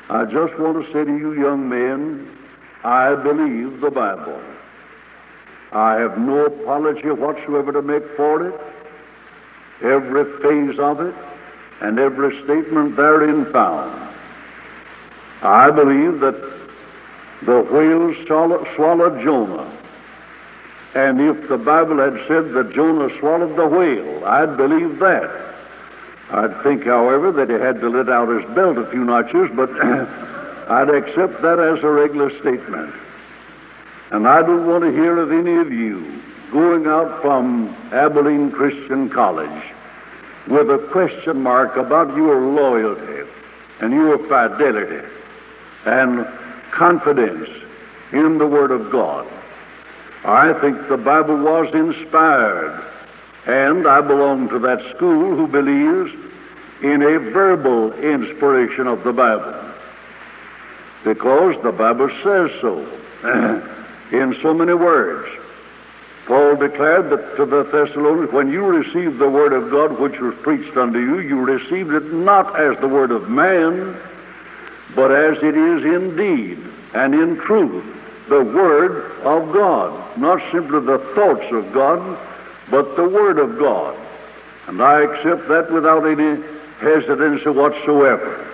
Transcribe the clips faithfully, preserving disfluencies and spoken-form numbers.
I just want to say to you young men, I believe the Bible. I have no apology whatsoever to make for it. Every phase of it and every statement therein found. I believe that the whale swallowed Jonah. And if the Bible had said that Jonah swallowed the whale, I'd believe that. I'd think, however, that he had to let out his belt a few notches, but I'd accept that as a regular statement. And I don't want to hear of any of you going out from Abilene Christian College with a question mark about your loyalty and your fidelity and confidence in the Word of God. I think the Bible was inspired, and I belong to that school who believes in a verbal inspiration of the Bible, because the Bible says so in so many words. Paul declared that to the Thessalonians, when you received the Word of God which was preached unto you, you received it not as the Word of man, but as it is indeed and in truth the Word of God, not simply the thoughts of God, but the Word of God. And I accept that without any hesitancy whatsoever.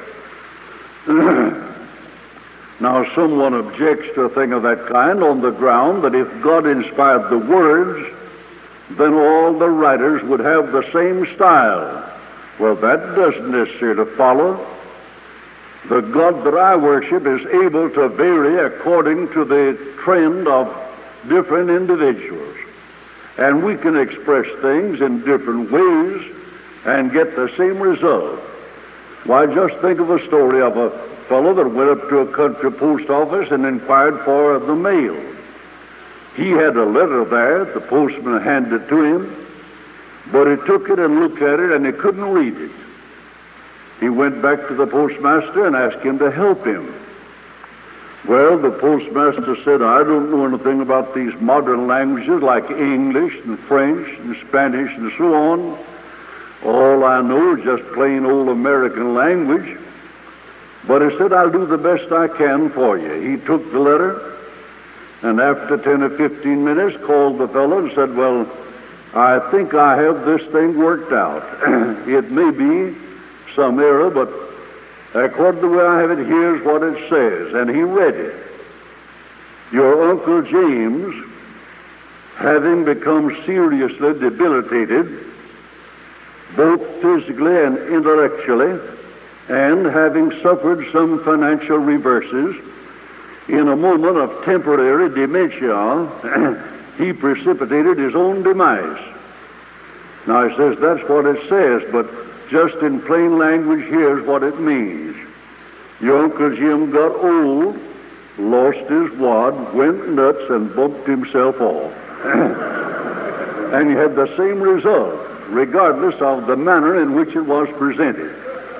Now, someone objects to a thing of that kind on the ground that if God inspired the words, then all the writers would have the same style. Well, that doesn't necessarily follow. The God that I worship is able to vary according to the trend of different individuals. And we can express things in different ways and get the same result. Why, just think of a story of a fellow that went up to a country post office and inquired for the mail. He had a letter there. The postman handed it to him, but he took it and looked at it and he couldn't read it. He went back to the postmaster and asked him to help him. Well, the postmaster said, I don't know anything about these modern languages like English and French and Spanish and so on. All I know is just plain old American language. But he said, I'll do the best I can for you. He took the letter, and after ten or fifteen minutes called the fellow and said, well, I think I have this thing worked out. It may be some error, but according to the way I have it, here's what it says. And he read it. Your Uncle James, having become seriously debilitated, both physically and intellectually, and having suffered some financial reverses, in a moment of temporary dementia, he precipitated his own demise. Now, he says that's what it says, but just in plain language, here's what it means. Your Uncle Jim got old, lost his wad, went nuts, and bumped himself off. And he had the same result, regardless of the manner in which it was presented.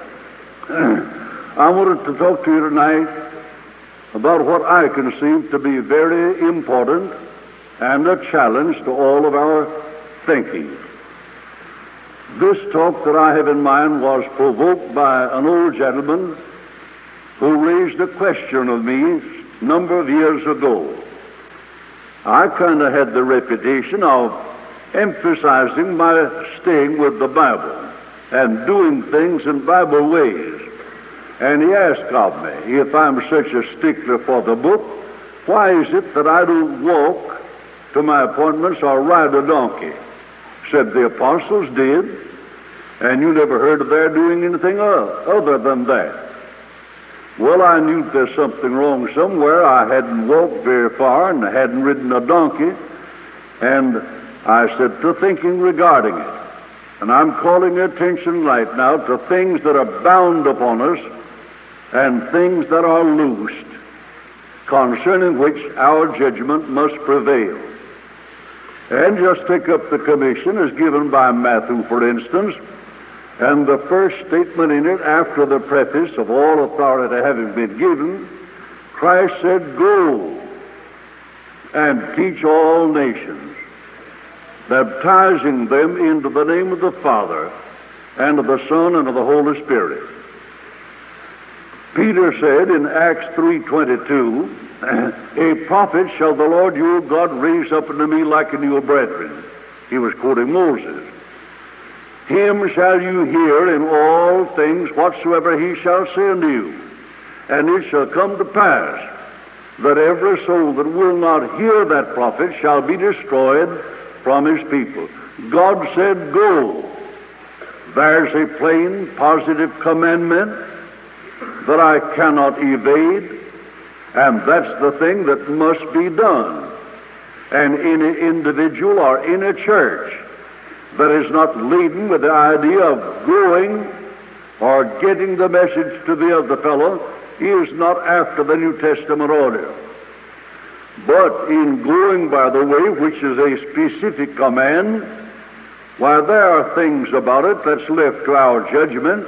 I wanted to talk to you tonight about what I conceive to be very important and a challenge to all of our thinking. This talk that I have in mind was provoked by an old gentleman who raised a question of me a number of years ago. I kind of had the reputation of emphasizing my staying with the Bible and doing things in Bible ways. And he asked of me, if I'm such a stickler for the book, why is it that I don't walk to my appointments or ride a donkey? Said the apostles did, and you never heard of their doing anything other than that. Well, I knew there's something wrong somewhere. I hadn't walked very far and I hadn't ridden a donkey, and I set to thinking regarding it. And I'm calling attention right now to things that are bound upon us and things that are loosed, concerning which our judgment must prevail. And just take up the commission as given by Matthew, for instance, and the first statement in it, after the preface of all authority having been given, Christ said, go and teach all nations, baptizing them into the name of the Father, and of the Son, and of the Holy Spirit. Peter said in Acts three twenty-two, a prophet shall the Lord your God raise up unto me like unto your brethren. He was quoting Moses. Him shall you hear in all things whatsoever he shall say unto you. And it shall come to pass that every soul that will not hear that prophet shall be destroyed from his people. God said, go. There's a plain, positive commandment that I cannot evade, and that's the thing that must be done. And any individual or in a church that is not laden with the idea of going or getting the message to the other fellow is not after the New Testament order. But in going by the way, which is a specific command, why, there are things about it that's left to our judgment.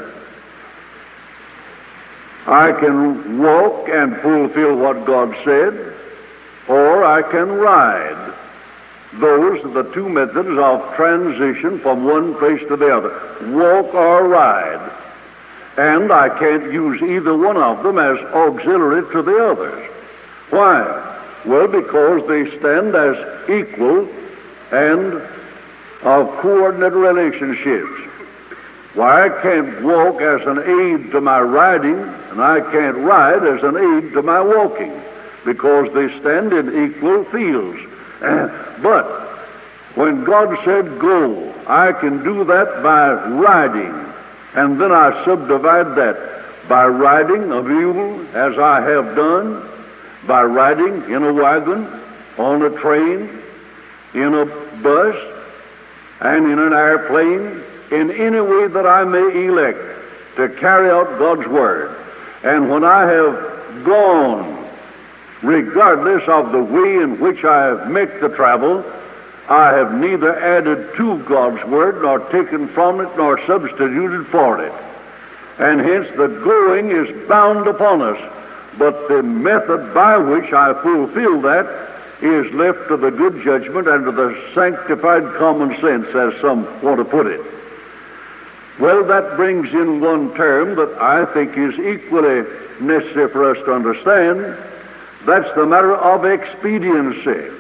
I can walk and fulfill what God said, or I can ride. Those are the two methods of transition from one place to the other, walk or ride. And I can't use either one of them as auxiliary to the others. Why? Well, because they stand as equal and of coordinate relationships. Why, I can't walk as an aid to my riding, and I can't ride as an aid to my walking, because they stand in equal fields. But when God said go, I can do that by riding. And then I subdivide that by riding a mule, as I have done, by riding in a wagon, on a train, in a bus, and in an airplane, in any way that I may elect to carry out God's Word. And when I have gone, regardless of the way in which I have met the travel, I have neither added to God's Word, nor taken from it, nor substituted for it. And hence the going is bound upon us. But the method by which I fulfill that is left to the good judgment and to the sanctified common sense, as some want to put it. Well, that brings in one term that I think is equally necessary for us to understand. That's the matter of expediency.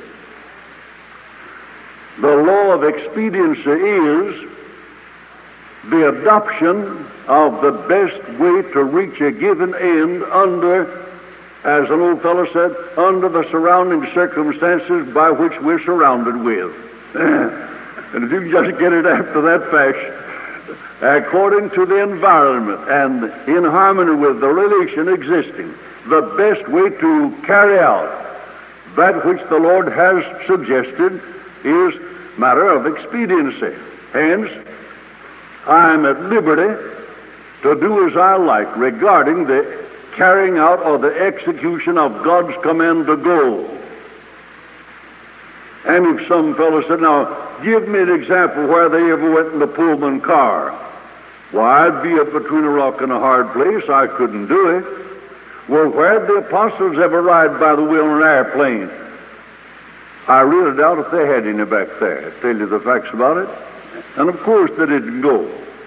The law of expediency is the adoption of the best way to reach a given end under, as an old fellow said, under the surrounding circumstances by which we're surrounded with. And if you can just get it after that fashion, according to the environment and in harmony with the relation existing, the best way to carry out that which the Lord has suggested is matter of expediency. Hence, I am at liberty to do as I like regarding the carrying out or the execution of God's command to go. And if some fellow said, now, give me an example where they ever went in the Pullman car. Why, I'd be up between a rock and a hard place. I couldn't do it. Well, where'd the apostles ever ride by the wheel in an airplane? I really doubt if they had any back there. I tell you the facts about it. And of course they didn't go.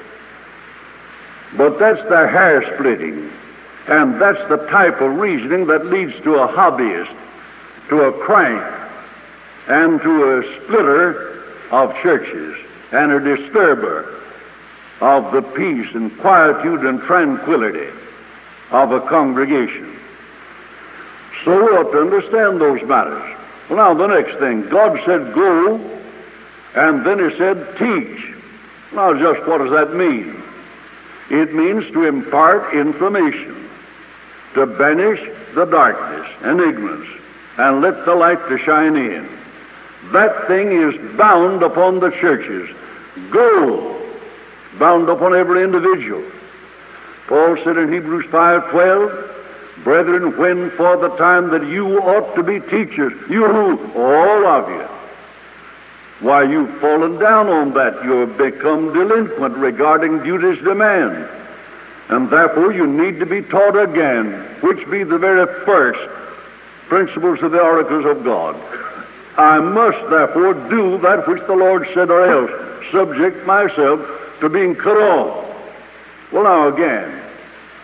But that's the hair splitting. And that's the type of reasoning that leads to a hobbyist, to a crank, and to a splitter of churches, and a disturber of the peace and quietude and tranquility of a congregation. So we ought to understand those matters. Well, now the next thing, God said go, and then he said teach. Now just what does that mean? It means to impart information, to banish the darkness and ignorance, and let the light to shine in. That thing is bound upon the churches. Go, bound upon every individual. Paul said in Hebrews five twelve, brethren, when for the time that you ought to be teachers, you, all of you, why, you've fallen down on that. You've become delinquent regarding duty's demand. And therefore you need to be taught again, which be the very first principles of the oracles of God. I must therefore do that which the Lord said, or else subject myself to being cut off. Well, now again,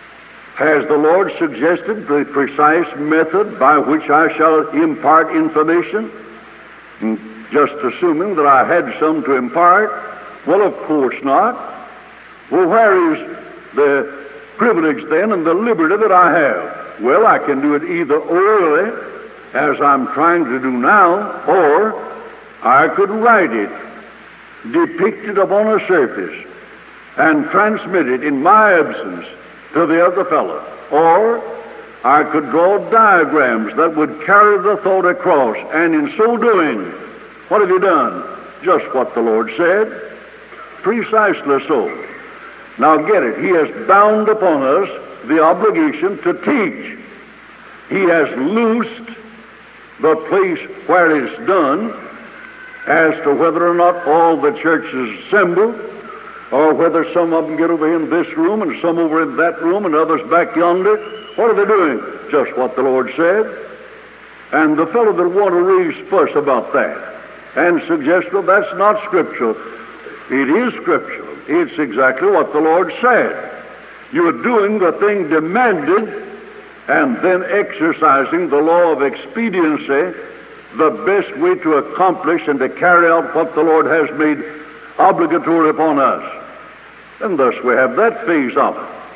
Has the Lord suggested the precise method by which I shall impart information? Just assuming that I had some to impart? Well, of course not. Well, where is the privilege then and the liberty that I have? Well, I can do it either orally, as I'm trying to do now, or I could write it, depict it upon a surface, and transmit it in my absence to the other fellow. Or I could draw diagrams that would carry the thought across, and in so doing, what have you done? Just what the Lord said. Precisely so. Now get it. He has bound upon us the obligation to teach. He has loosed the place where it's done as to whether or not all the churches assemble, or whether some of them get over in this room and some over in that room and others back yonder. What are they doing? Just what the Lord said. And the fellow that want to raise fuss about that and suggest, well, that's not scriptural. It is scriptural. It's exactly what the Lord said. You're doing the thing demanded and then exercising the law of expediency, the best way to accomplish and to carry out what the Lord has made obligatory upon us. And thus we have that phase of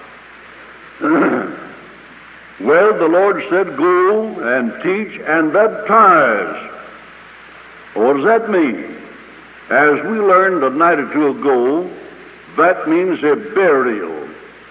it. Well, the Lord said, go and teach and baptize. What does that mean? As we learned a night or two ago, that means a burial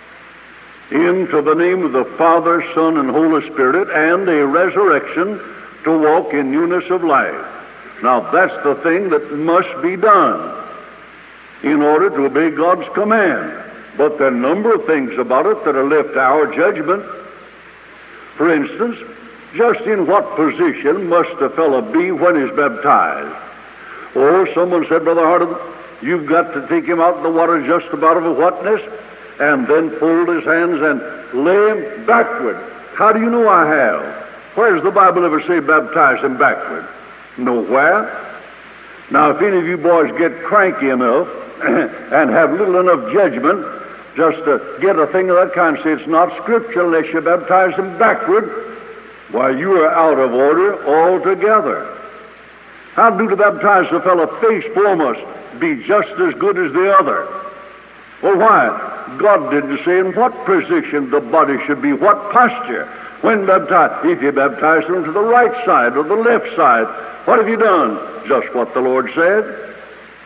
into the name of the Father, Son, and Holy Spirit, and a resurrection to walk in newness of life. Now, that's the thing that must be done in order to obey God's command. But there are a number of things about it that are left to our judgment. For instance, just in what position must a fellow be when he's baptized? Or someone said, Brother Hardin, you've got to take him out in the water just about of a wetness and then fold his hands and lay him backward. How do you know I have? Where does the Bible ever say baptize him backward? Nowhere. Now, if any of you boys get cranky enough and have little enough judgment just to get a thing of that kind, say it's not scriptural unless you baptize him backward, why, you are out of order altogether. How do to baptize a fellow face foremost be just as good as the other? Well, why? God didn't say in what position the body should be, what posture. When baptized, if you baptize them to the right side or the left side, what have you done? Just what the Lord said.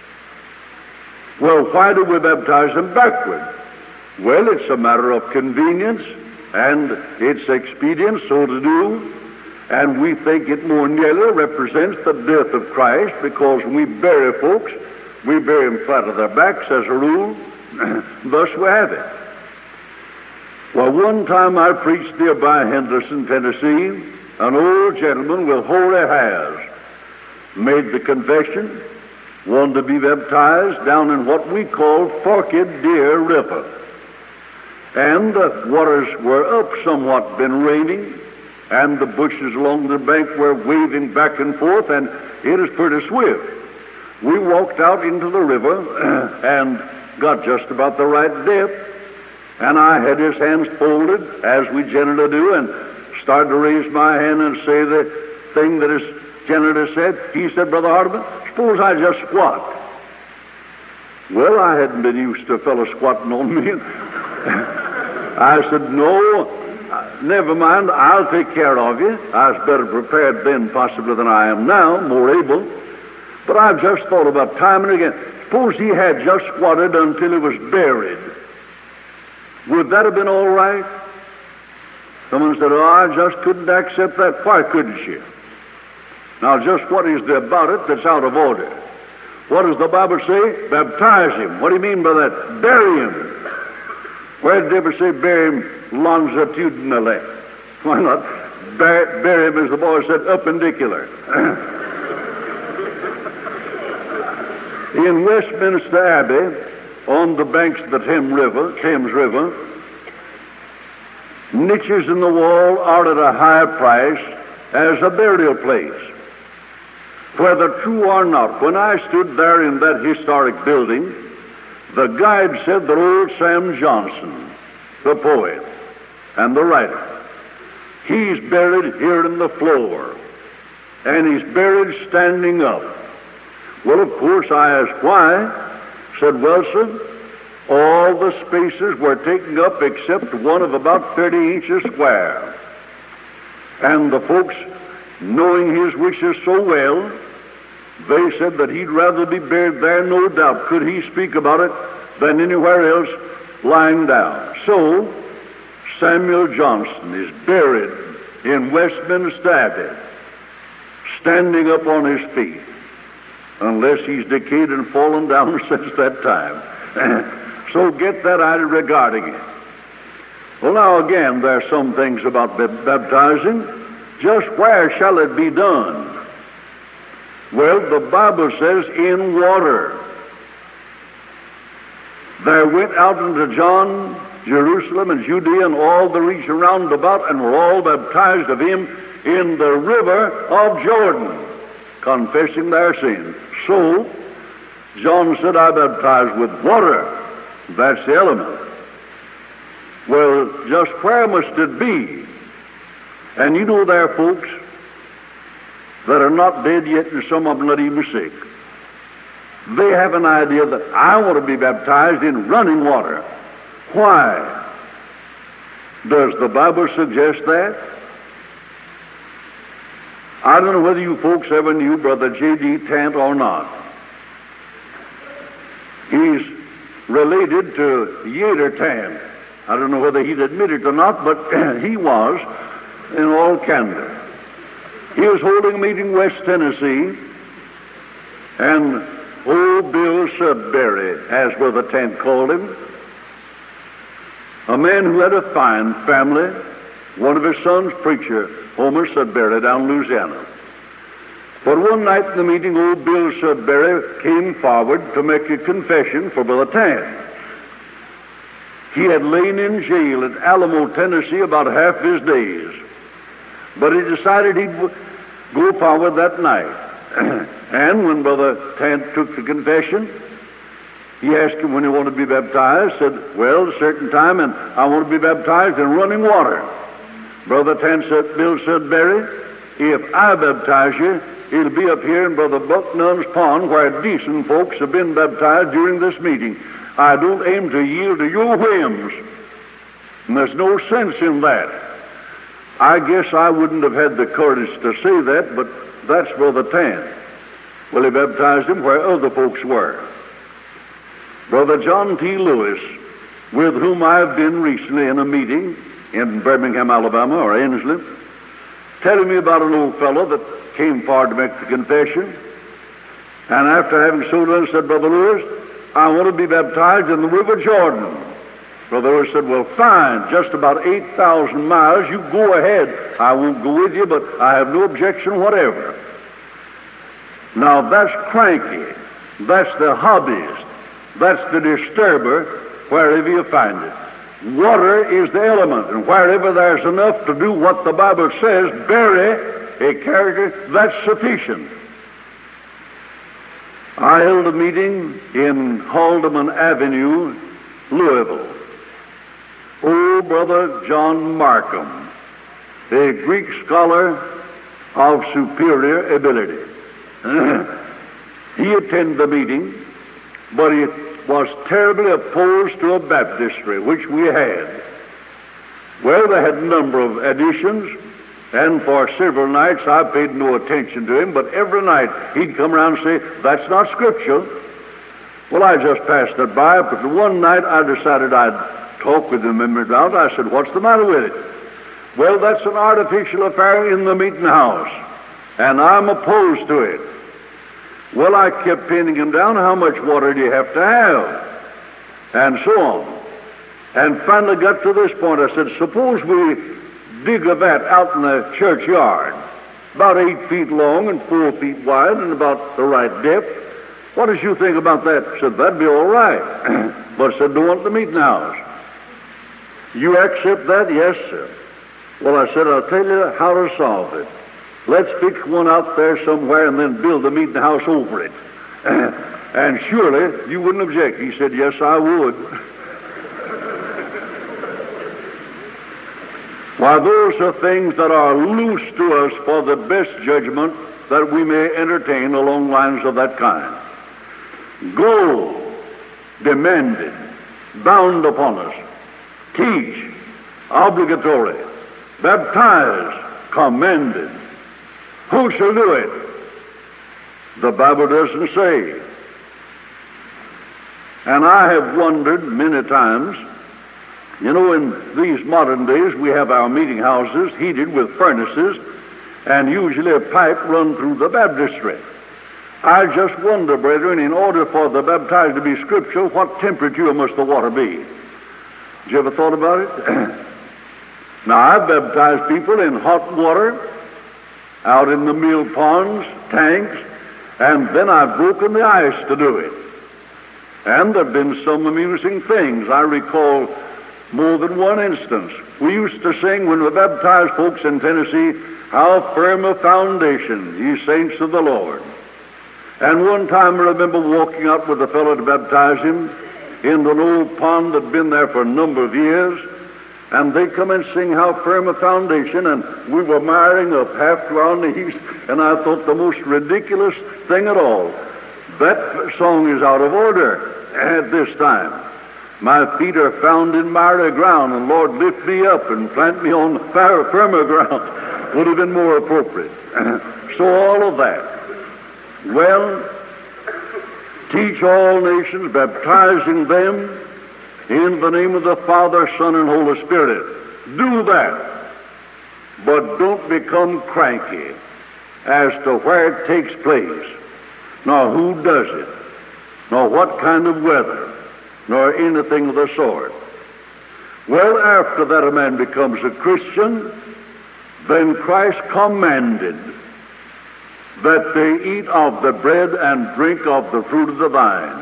Well, why do we baptize them backward? Well, it's a matter of convenience, and it's expedient so to do, and we think it more nearly represents the death of Christ, because when we bury folks, we bury them flat on their backs as a rule. Thus we have it. Well, one time I preached nearby Henderson, Tennessee. An old gentleman with holy hairs made the confession, wanted to be baptized down in what we call Forked Deer River. And the waters were up somewhat, been raining, and the bushes along the bank were waving back and forth, and it is pretty swift. We walked out into the river and got just about the right depth, and I had his hands folded, as we generally do, and started to raise my hand and say the thing that is generally said. He said, Brother Hardeman, suppose I just squat. Well, I hadn't been used to a fellow squatting on me. I said, no, never mind, I'll take care of you. I was better prepared then possibly than I am now, more able. But I've just thought about time and again. Suppose he had just squatted until he was buried. Would that have been all right? Someone said, oh, I just couldn't accept that. Why couldn't you? Now, just what is there about it that's out of order? What does the Bible say? Baptize him. What do you mean by that? Bury him. Where did it ever say bury him longitudinally? Why not bury, bury him, as the boy said, appendicular? In Westminster Abbey, on the banks of the Thames River, Thames River, niches in the wall are at a high price as a burial place. Whether true or not, when I stood there in that historic building, the guide said that old Sam Johnson, the poet, and the writer. He's buried here in the floor, and he's buried standing up. Well, of course, I asked why. Said, well, sir, all the spaces were taken up except one of about thirty inches square. And the folks, knowing his wishes so well, they said that he'd rather be buried there, no doubt, could he speak about it, than anywhere else lying down. So, Samuel Johnson is buried in Westminster Abbey, standing up on his feet, unless he's decayed and fallen down since that time. So get that idea regarding it. Well, now again, there are some things about baptizing. Just where shall it be done? Well, the Bible says in water. There went out unto John Jerusalem and Judea and all the region round about, and were all baptized of him in the river of Jordan, confessing their sins. So, John said, I baptize with water. That's the element. Well, just where must it be? And you know there are folks that are not dead yet, and some of them not even sick. They have an idea that I want to be baptized in running water. Why? Does the Bible suggest that? I don't know whether you folks ever knew Brother J D Tant or not. He's related to Yater Tant. I don't know whether he'd admit it or not, but he was, in all candor. He was holding a meeting in West Tennessee, and old Bill Sudbury, as Brother Tant called him, a man who had a fine family, one of his sons, preacher, Homer Sudbury, down in Louisiana. But one night in the meeting, old Bill Sudbury came forward to make a confession for Brother Tant. He had lain in jail at Alamo, Tennessee, about half his days. But he decided he'd go forward that night. And when Brother Tant took the confession, he asked him when he wanted to be baptized, said, well, a certain time, and I want to be baptized in running water. Brother Tant said, Bill Sudbury, if I baptize you, it'll be up here in Brother Buck Nunn's pond where decent folks have been baptized during this meeting. I don't aim to yield to your whims. And there's no sense in that. I guess I wouldn't have had the courage to say that, but that's Brother Tant. Well, he baptized him where other folks were. Brother John T. Lewis, with whom I've been recently in a meeting in Birmingham, Alabama, or Ensley, telling me about an old fellow that came forward to make the confession. And after having so done, said, Brother Lewis, I want to be baptized in the River Jordan. Brother Lewis said, well, fine, just about eight thousand miles, you go ahead. I won't go with you, but I have no objection whatever. Now, that's cranky. That's the hobbyist. That's the disturber, wherever you find it. Water is the element, and wherever there's enough to do what the Bible says, bury a character, that's sufficient. I held a meeting in Haldeman Avenue, Louisville. Old Brother John Markham, a Greek scholar of superior ability. He attended the meeting, but he was terribly opposed to a baptistry, which we had. Well, they had a number of additions, and for several nights I paid no attention to him, but every night he'd come around and say, that's not scriptural. Well, I just passed it by, but the one night I decided I'd talk with him about it. I said, what's the matter with it? Well, that's an artificial affair in the meeting house, and I'm opposed to it. Well, I kept pinning him down, how much water do you have to have? And so on. And finally got to this point. I said, suppose we dig a vat out in the churchyard, about eight feet long and four feet wide and about the right depth. What does you think about that? I said, that'd be all right. But I said, don't want the meeting house. You accept that? Yes, sir. Well, I said, I'll tell you how to solve it. Let's fix one out there somewhere and then build the meeting house over it. And surely you wouldn't object. He said, yes, I would. Why, those are things that are loose to us for the best judgment that we may entertain along lines of that kind. Go, demanded, bound upon us. Teach, obligatory. Baptize, commanded. Who shall do it? The Bible doesn't say. And I have wondered many times, you know, in these modern days we have our meeting houses heated with furnaces and usually a pipe run through the baptistry. I just wonder, brethren, in order for the baptized to be scriptural, what temperature must the water be? Did you ever thought about it? Now, I've baptized people in hot water, out in the mill ponds, tanks, and then I've broken the ice to do it. And there have been some amusing things. I recall more than one instance. We used to sing when we baptized folks in Tennessee, "How firm a foundation, ye saints of the Lord." And one time I remember walking up with a fellow to baptize him in an old pond that had been there for a number of years, and they come and sing "How firm a foundation," and we were miring up half to our knees, and I thought the most ridiculous thing at all. That song is out of order at this time. My feet are found in miry ground, and Lord, lift me up and plant me on far, firmer ground would have been more appropriate. So all of that. Well, teach all nations, baptizing them in the name of the Father, Son, and Holy Spirit. Do that. But don't become cranky as to where it takes place, nor who does it, nor what kind of weather, nor anything of the sort. Well, after that a man becomes a Christian, then Christ commanded that they eat of the bread and drink of the fruit of the vine.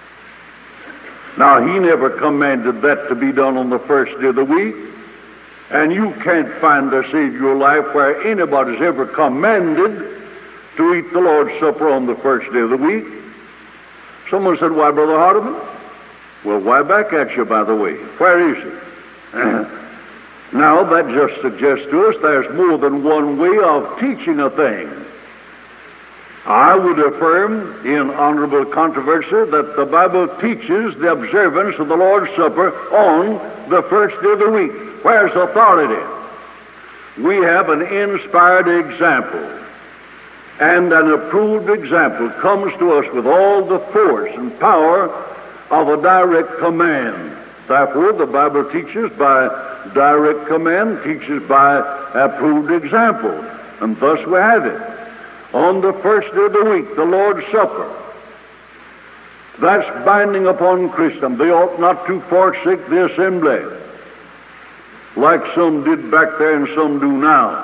Now, he never commanded that to be done on the first day of the week, and you can't find a Savior life where anybody's ever commanded to eat the Lord's Supper on the first day of the week. Someone said, "Why, Brother Hardeman?" Well, why back at you, by the way? Where is it? Now, that just suggests to us there's more than one way of teaching a thing. I would affirm in honorable controversy that the Bible teaches the observance of the Lord's Supper on the first day of the week. Where's authority? We have an inspired example, and an approved example comes to us with all the force and power of a direct command. Therefore, the Bible teaches by direct command, teaches by approved example, and thus we have it. On the first day of the week, the Lord's Supper. That's binding upon Christendom. They ought not to forsake the assembly, like some did back there and some do now.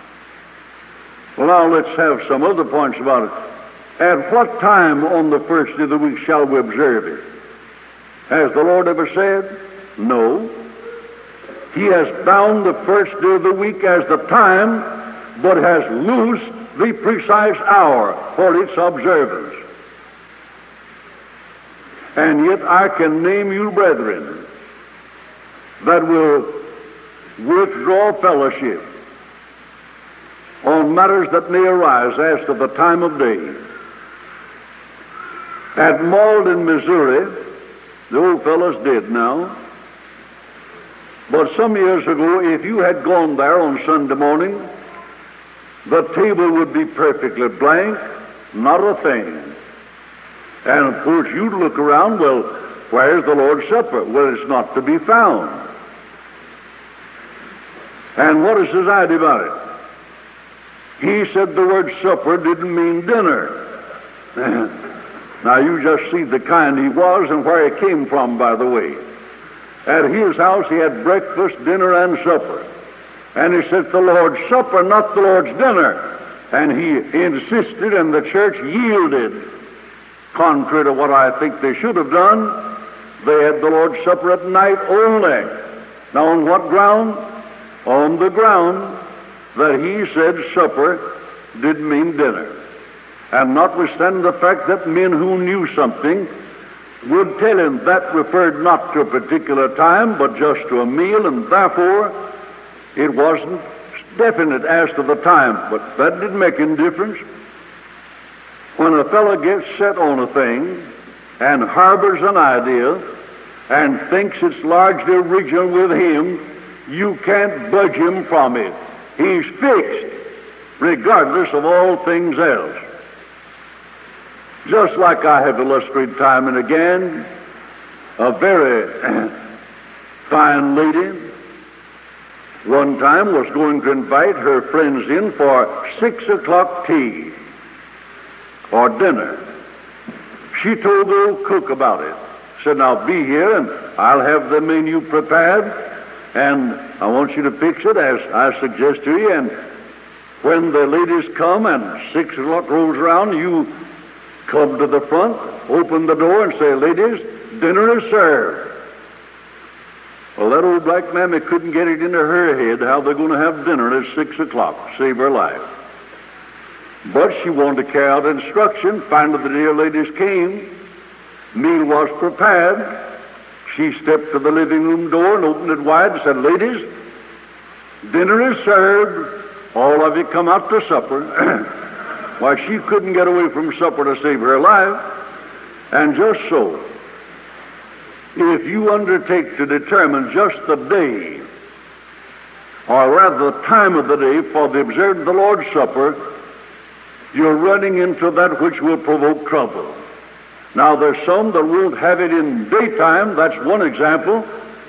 Well, now let's have some other points about it. At what time on the first day of the week shall we observe it? Has the Lord ever said? No. He has bound the first day of the week as the time, but has loosed the precise hour for its observance. And yet I can name you brethren that will withdraw fellowship on matters that may arise as to the time of day. At Malden, Missouri, the old fellows did now, but some years ago, if you had gone there on Sunday morning, the table would be perfectly blank, not a thing. And of course you'd look around, well, where's the Lord's Supper? Well, it's not to be found. And what is his idea about it? He said the word supper didn't mean dinner. Now you just see the kind he was and where he came from, by the way. At his house he had breakfast, dinner, and supper. And he said the Lord's Supper, not the Lord's dinner. And he insisted, and the church yielded. Contrary to what I think they should have done, they had the Lord's Supper at night only. Now on what ground? On the ground that he said supper didn't mean dinner. And notwithstanding the fact that men who knew something would tell him that referred not to a particular time, but just to a meal, and therefore It wasn't definite as to the time, but that didn't make any difference. When a fellow gets set on a thing and harbors an idea and thinks it's largely original with him, you can't budge him from it. He's fixed, regardless of all things else. Just like I have illustrated time and again, a very fine lady one time was going to invite her friends in for six o'clock tea or dinner. She told the old cook about it. Said, "Now be here and I'll have the menu prepared, and I want you to fix it as I suggest to you, and when the ladies come and six o'clock rolls around, you come to the front, open the door and say, 'Ladies, dinner is served.'" Well, that old black mammy couldn't get it into her head how they're going to have dinner at six o'clock, save her life. But she wanted to carry out instruction. Finally, the dear ladies came. Meal was prepared. She stepped to the living room door and opened it wide and said, "Ladies, dinner is served. All of you come out to supper." Why, she couldn't get away from supper to save her life. And just so, if you undertake to determine just the day, or rather the time of the day for the observance of the Lord's Supper, you're running into that which will provoke trouble. Now, there's some that won't have it in daytime. That's one example.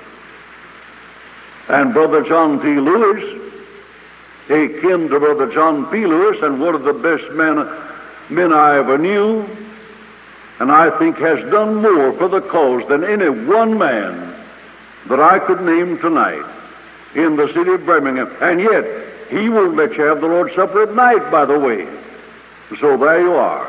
And Brother John T. Lewis, akin to Brother John P. Lewis, and one of the best men, men I ever knew, and I think has done more for the cause than any one man that I could name tonight in the city of Birmingham. And yet, he won't let you have the Lord's Supper at night, by the way. So there you are.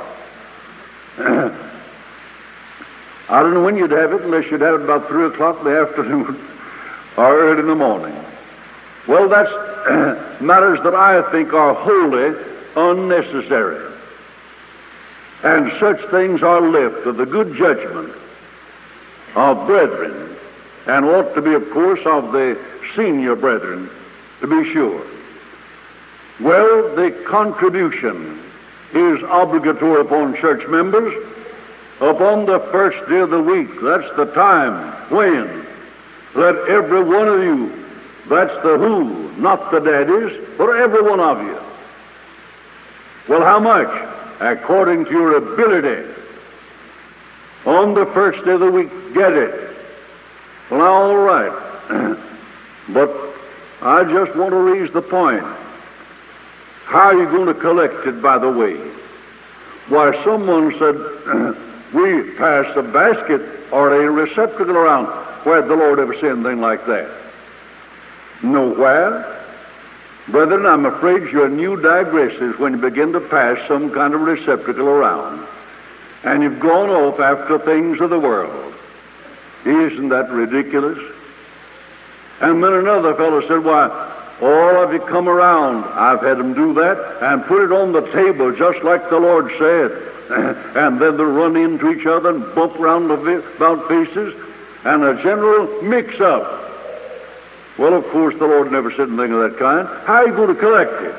I don't know when you'd have it, unless you'd have it about three o'clock in the afternoon or early in the morning. Well, that's matters that I think are wholly unnecessary. And such things are left to the good judgment of brethren, and ought to be, of course, of the senior brethren, to be sure. Well, the contribution is obligatory upon church members upon the first day of the week. That's the time when let every one of you, that's the who, not the daddies, but every one of you. Well, how much? According to your ability. On the first day of the week, get it. Well, now, all right. But I just want to raise the point. How are you going to collect it, by the way? Why, someone said, we pass a basket or a receptacle around. Where'd the Lord ever say anything like that? Nowhere. Brethren, I'm afraid you're new digressors when you begin to pass some kind of receptacle around. And you've gone off after things of the world. Isn't that ridiculous? And then another fellow said, why, all of you come around. I've had them do that and put it on the table just like the Lord said. And then they run into each other and bump around about faces and a general mix-up. Well, of course, the Lord never said anything of that kind. How are you going to collect it?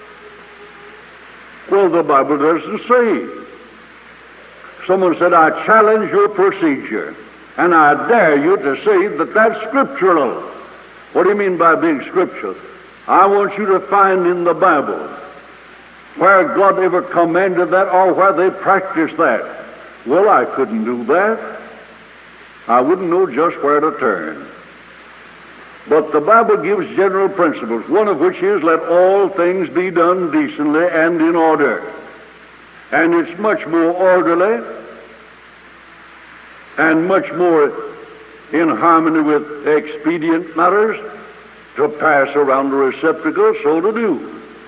Well, the Bible doesn't say. Someone said, I challenge your procedure, and I dare you to say that that's scriptural. What do you mean by being scriptural? I want you to find in the Bible where God ever commanded that or where they practiced that. Well, I couldn't do that. I wouldn't know just where to turn. But the Bible gives general principles, one of which is, let all things be done decently and in order. And it's much more orderly and much more in harmony with expedient matters to pass around the receptacle, so to do.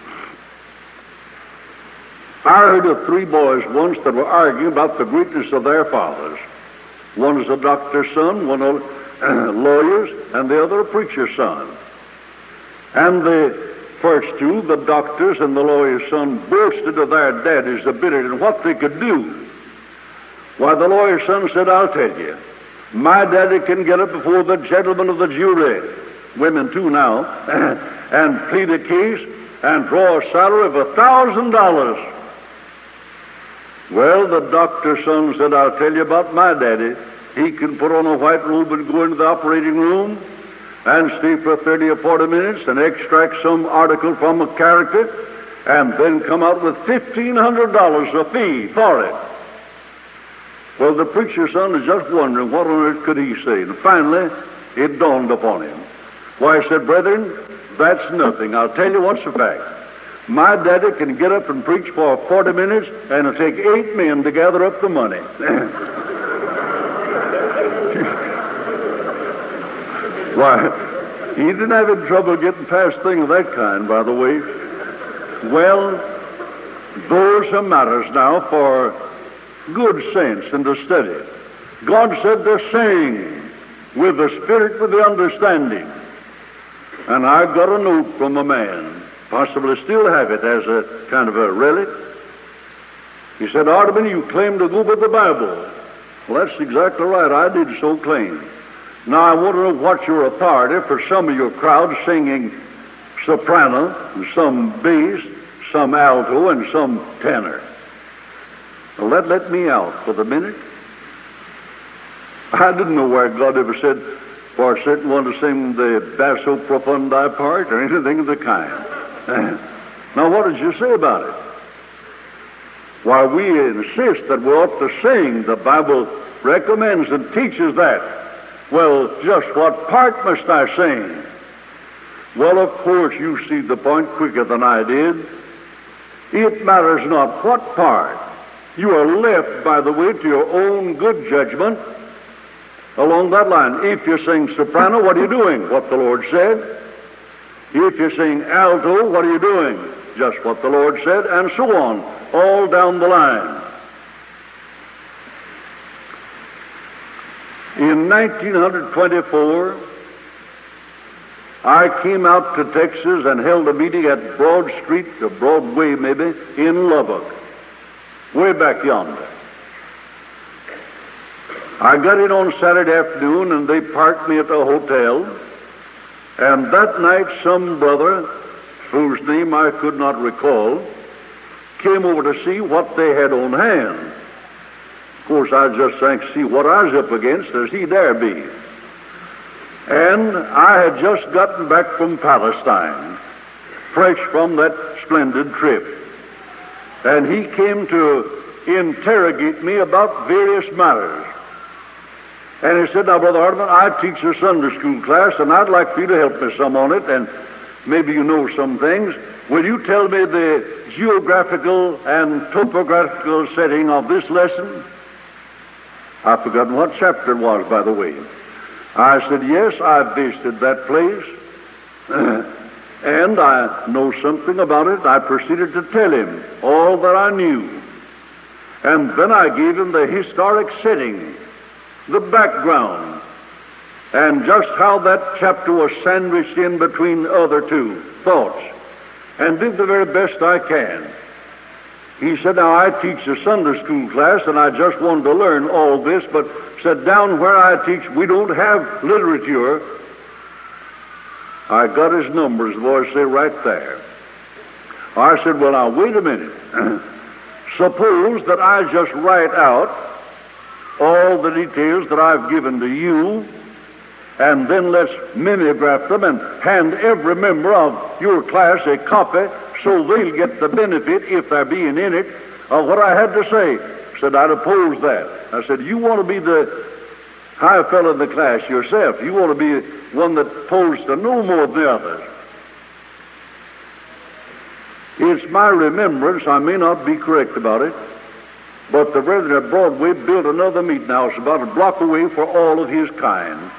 I heard of three boys once that were arguing about the greatness of their fathers. One is a doctor's son, one a lawyer's, and the other a preacher's son. And the first two, the doctor's and the lawyer's son, boasted of their daddy's ability and what they could do. Why, the lawyer's son said, I'll tell you, my daddy can get up before the gentlemen of the jury women too now, and plead a case and draw a salary of a thousand dollars. Well, the doctor's son said, I'll tell you about my daddy. He can put on a white robe and go into the operating room and stay for thirty or forty minutes and extract some article from a character and then come out with fifteen hundred dollars a fee for it. Well, the preacher's son is just wondering what on earth could he say. And finally, it dawned upon him. Why, he said, brethren, that's nothing. I'll tell you what's the fact. My daddy can get up and preach for forty minutes, and it'll take eight men to gather up the money. Why, he didn't have any trouble getting past things of that kind, by the way. Well, those are matters now for good sense and to study. God said they're saying with the spirit, with the understanding. And I got a note from a man, possibly still have it as a kind of a relic. He said, Arterman, you claim to go with the Bible. Well, that's exactly right. I did so claim. Now, I want to know what's your authority for some of your crowd singing soprano, and some bass, some alto, and some tenor. Well, that let me out for the minute. I didn't know where God ever said for a certain one to sing the basso profundi part or anything of the kind. Now, what did you say about it? Why, we insist that we ought to sing. The Bible recommends and teaches that. Well, just what part must I sing? Well, of course, you see the point quicker than I did. It matters not what part. You are left, by the way, to your own good judgment along that line. If you sing soprano, what are you doing? What the Lord said. If you sing alto, what are you doing? Just what the Lord said, and so on, all down the line. In nineteen twenty-four, I came out to Texas and held a meeting at Broad Street, or Broadway maybe, in Lubbock, way back yonder. I got in on Saturday afternoon, and they parked me at a hotel, and that night some brother, whose name I could not recall, came over to see what they had on hand. Of course, I just sank to see what I was up against, as he dare be. And I had just gotten back from Palestine, fresh from that splendid trip. And he came to interrogate me about various matters. And he said, now, Brother Arterman, I teach a Sunday school class, and I'd like for you to help me some on it, and maybe you know some things. Will you tell me the geographical and topographical setting of this lesson? I've forgotten what chapter it was, by the way. I said, yes, I visited that place, and I know something about it. I proceeded to tell him all that I knew. And then I gave him the historic setting, the background, and just how that chapter was sandwiched in between other two thoughts, and did the very best I can. He said, now, I teach a Sunday school class, and I just wanted to learn all this, but said, down where I teach, we don't have literature. I got his numbers, the boys say, right there. I said, well, now, wait a minute. Suppose that I just write out all the details that I've given to you, and then let's mimeograph them and hand every member of your class a copy so they'll get the benefit, if they're being in it, of what I had to say. I said, I'd oppose that. I said, you want to be the high fellow in the class yourself. You want to be one that opposed to no more than the others. It's my remembrance, I may not be correct about it, but the brethren at Broadway built another meeting house about a block away for all of his kind.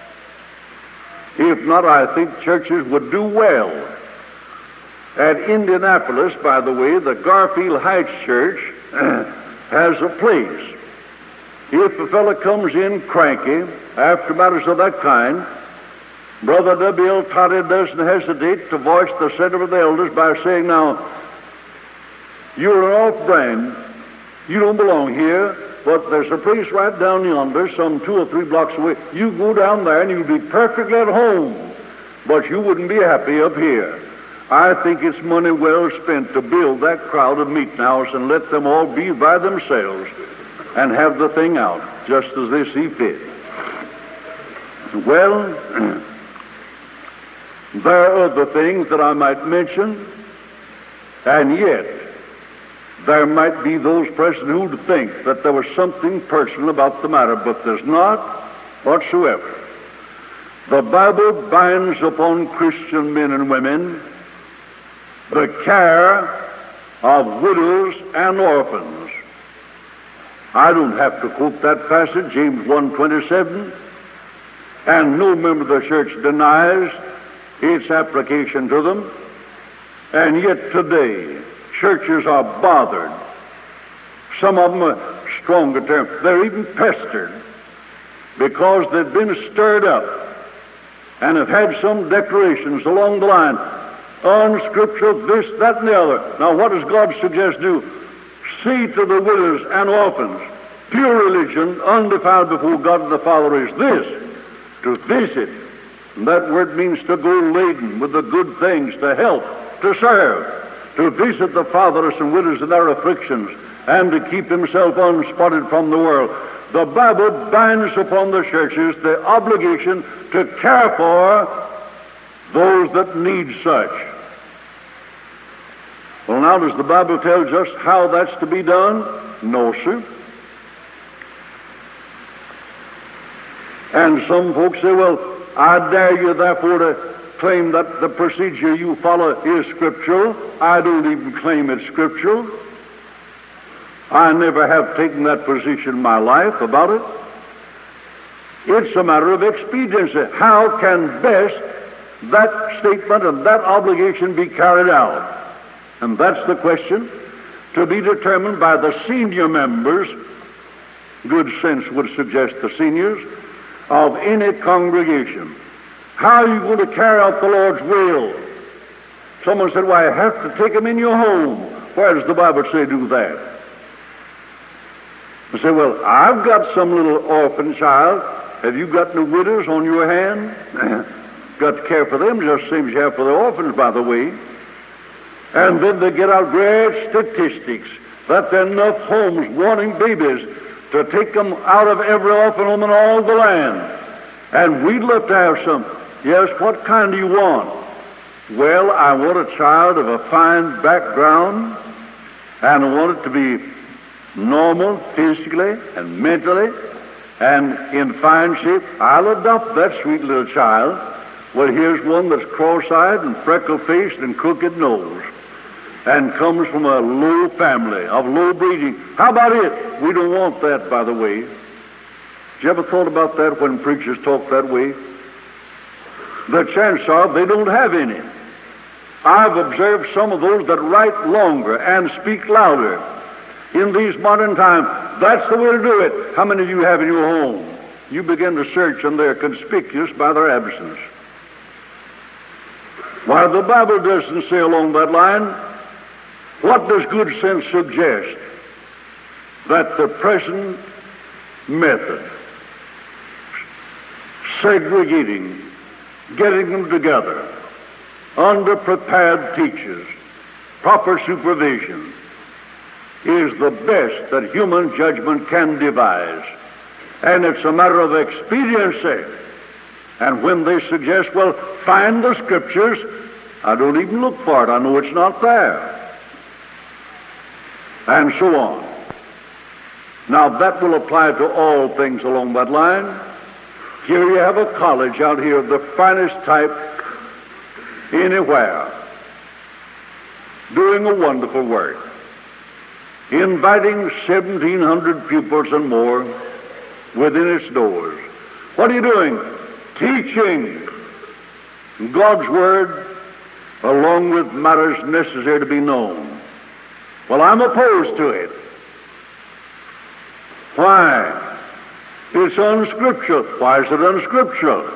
If not, I think churches would do well. At Indianapolis, by the way, the Garfield Heights Church has a place. If a fellow comes in cranky, after matters of that kind, Brother W L Toddy doesn't hesitate to voice the sentiment of the elders by saying, now, you're an off-brand. You don't belong here, but there's a place right down yonder, some two or three blocks away. You go down there and you'll be perfectly at home. but you wouldn't be happy up here. I think it's money well spent to build that crowd of meeting house and let them all be by themselves and have the thing out just as they see fit. Well, there are other things that I might mention, and yet there might be those present who would think that there was something personal about the matter, but there's not whatsoever. The Bible binds upon Christian men and women the care of widows and orphans. I don't have to quote that passage, James one twenty-seven, and no member of the church denies its application to them. And yet today, churches are bothered. Some of them are stronger terms. They're even pestered because they've been stirred up and have had some declarations along the line, unscriptural, this, that, and the other. Now, what does God suggest do? See to the widows and orphans. Pure religion, undefiled before God the Father, is this, to visit. And that word means to go laden with the good things, to help, to serve, to visit the fatherless and widows in their afflictions, and to keep himself unspotted from the world. The Bible binds upon the churches the obligation to care for those that need such. Well, now, does the Bible tell just how that's to be done? No, sir. And some folks say, well, I dare you, therefore, to claim that the procedure you follow is scriptural. I don't even claim it's scriptural. I never have taken that position in my life about it. It's a matter of expediency. How can best that statement and that obligation be carried out? And that's the question to be determined by the senior members, good sense would suggest the seniors, of any congregation. How are you going to carry out the Lord's will? Someone said, why, I have to take them in your home. Where does the Bible say do that? I say, well, I've got some little orphan child. Have you got no widows on your hand? Got to care for them just same as you have for the orphans, by the way. And then they get out great statistics that there are enough homes wanting babies to take them out of every orphan home in all the land. And we'd love to have some. Yes, what kind do you want? Well, I want a child of a fine background, and I want it to be normal physically and mentally and in fine shape. I'll adopt that sweet little child. Well, here's one that's cross-eyed and freckle-faced and crooked nose and comes from a low family of low breeding. How about it? We don't want that, by the way. Did you ever thought about that when preachers talk that way? The chances are they don't have any. I've observed some of those that write longer and speak louder in these modern times. That's the way to do it. How many of you have in your home? You begin to search, and they're conspicuous by their absence. Why, the Bible doesn't say along that line. What does good sense suggest? That the present method, segregating, getting them together, under prepared teachers, proper supervision, is the best that human judgment can devise. And it's a matter of expediency. And when they suggest, well, find the scriptures, I don't even look for it. I know it's not there. And so on. Now, that will apply to all things along that line. Here you have a college out here of the finest type anywhere, doing a wonderful work, inviting seventeen hundred pupils and more within its doors. What are you doing? Teaching God's Word along with matters necessary to be known. Well, I'm opposed to it. Why? It's unscriptural. Why is it unscriptural?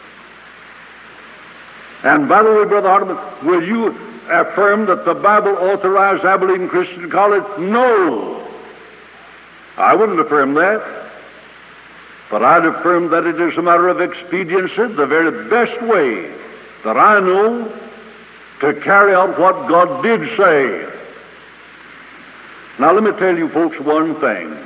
And by the way, Brother Hardeman, will you affirm that the Bible authorized Abilene Christian College? No. I wouldn't affirm that. But I'd affirm that it is a matter of expediency, the very best way that I know to carry out what God did say. Now let me tell you folks one thing.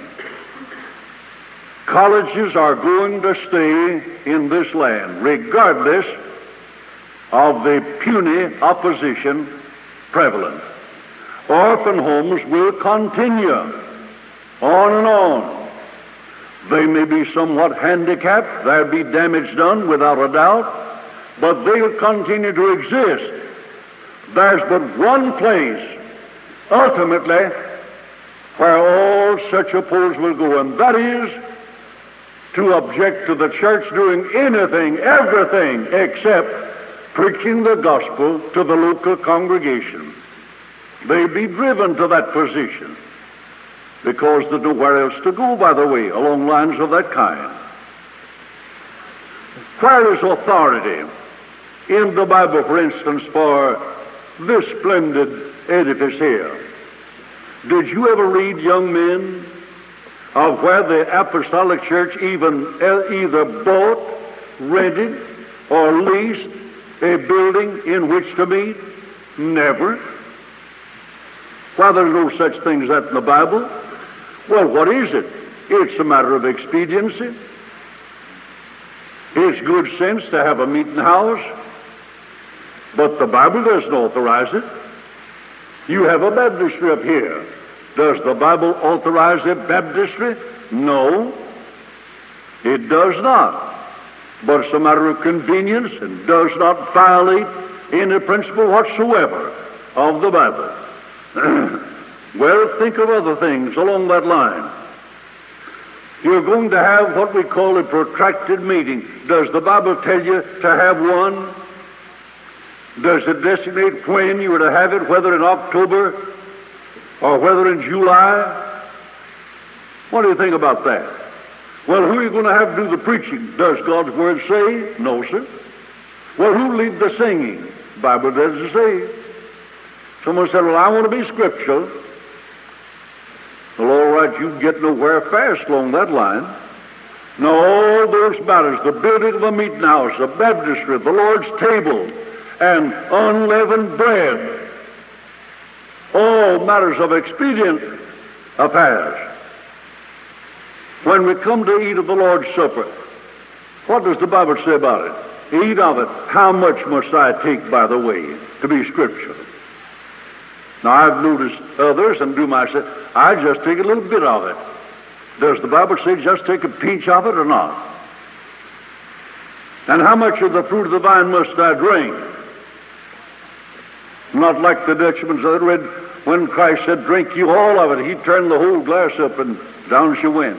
Colleges are going to stay in this land regardless of the puny opposition prevalent. Orphan homes will continue on and on. They may be somewhat handicapped, there'll be damage done without a doubt, but they'll continue to exist. There's but one place, ultimately, where all such opposed will go, and that is to object to the church doing anything, everything, except preaching the gospel to the local congregation. They be driven to that position because there's nowhere else to go, by the way, along lines of that kind. Where is authority in the Bible, for instance, for this splendid edifice here? Did you ever read, young men, of where the apostolic church even either bought, rented, or leased a building in which to meet? Never. Why, there's no such thing as that in the Bible. Well, what is it? It's a matter of expediency. It's good sense to have a meeting house, but the Bible doesn't authorize it. You have a baptistry up here. Does the Bible authorize a baptistry? No, it does not. But it's a matter of convenience and does not violate any principle whatsoever of the Bible. Well, think of other things along that line. You're going to have what we call a protracted meeting. Does the Bible tell you to have one? Does it designate when you were to have it, whether in October or whether in July? What do you think about that? Well, who are you going to have do the preaching? Does God's Word say? No, sir. Well, who lead the singing? The Bible doesn't say. Someone said, well, I want to be scriptural. Well, all right, you get nowhere fast along that line. Now, all those matters, the building of a meeting house, a baptistry, the Lord's table, and unleavened bread, all matters of expedient affairs. When we come to eat of the Lord's Supper, what does the Bible say about it? Eat of it. How much must I take, by the way, to be scriptural? Now, I've noticed others and do myself, I just take a little bit of it. Does the Bible say just take a pinch of it or not? And how much of the fruit of the vine must I drink? Not like the Dutchman's I read when Christ said, drink you all of it. He turned the whole glass up and down she went.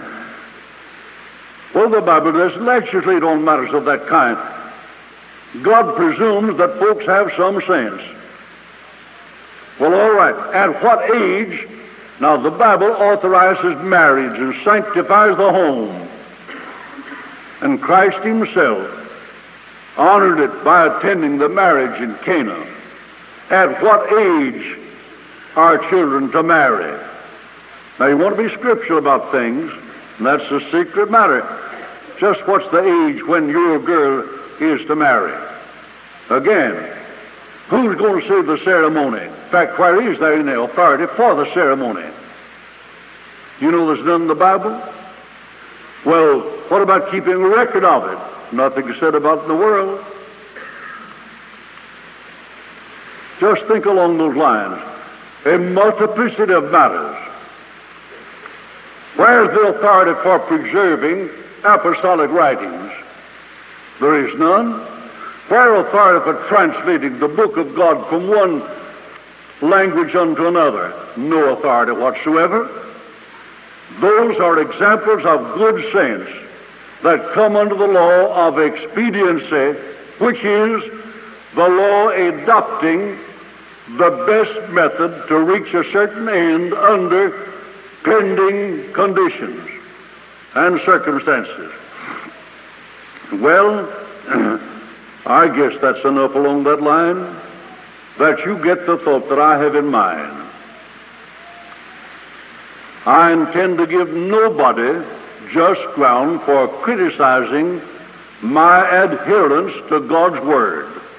Well, the Bible doesn't legislate on matters of that kind. God presumes that folks have some sense. Well, all right. At what age? Now, the Bible authorizes marriage and sanctifies the home. And Christ himself honored it by attending the marriage in Cana. At what age are children to marry? Now, you want to be scriptural about things, and that's a secret matter. Just what's the age when your girl is to marry? Again, who's going to say the ceremony? In fact, where is there any authority for the ceremony? You know there's none in the Bible? Well, what about keeping a record of it? Nothing is said about it in the world. Just think along those lines. A multiplicity of matters. Where's the authority for preserving apostolic writings? There is none. Where authority for translating the book of God from one language unto another? No authority whatsoever. Those are examples of good sense that come under the law of expediency, which is the law adopting the best method to reach a certain end under pending conditions and circumstances. Well, I guess that's enough along that line that you get the thought that I have in mind. I intend to give nobody just ground for criticizing my adherence to God's Word.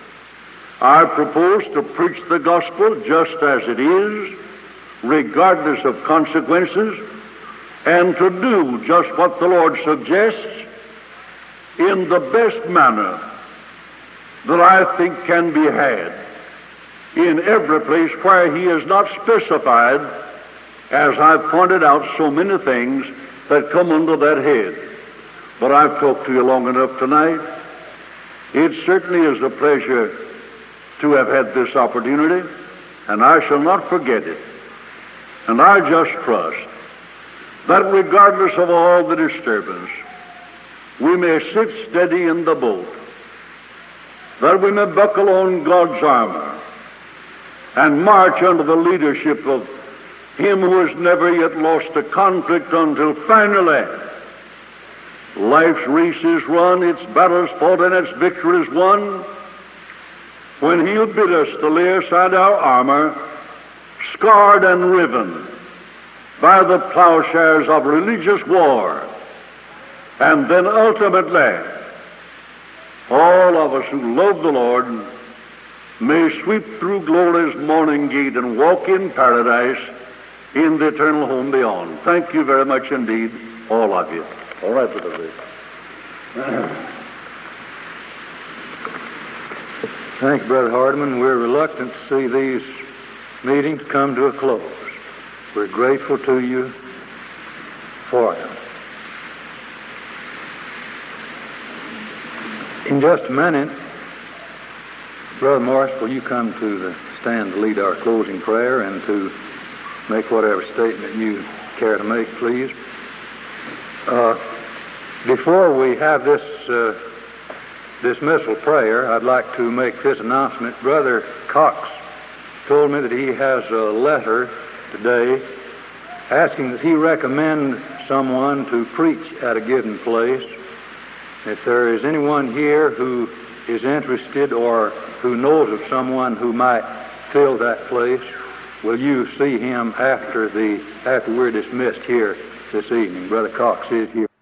I propose to preach the gospel just as it is, regardless of consequences, and to do just what the Lord suggests in the best manner that I think can be had in every place where He has not specified, as I've pointed out, so many things that come under that head. But I've talked to you long enough tonight. It certainly is a pleasure to have had this opportunity, and I shall not forget it. And I just trust that regardless of all the disturbance, we may sit steady in the boat, that we may buckle on God's armor and march under the leadership of Him who has never yet lost a conflict until finally life's race is run, its battles fought, and its victory is won, when He'll bid us to lay aside our armor, scarred and riven by the plowshares of religious war, and then ultimately all of us who love the Lord may sweep through glory's morning gate and walk in paradise in the eternal home beyond. Thank you very much indeed, all of you. All right, Brother Lee. Thank you, Brother Hardeman. We're reluctant to see these meetings come to a close. We're grateful to you for them. In just a minute, Brother Morris, will you come to the stand to lead our closing prayer and to make whatever statement you care to make, please? Uh, before we have this uh, dismissal prayer, I'd like to make this announcement. Brother Cox told me that he has a letter today asking that he recommend someone to preach at a given place. If there is anyone here who is interested or who knows of someone who might fill that place, will you see him after the after we're dismissed here this evening? Brother Cox is here.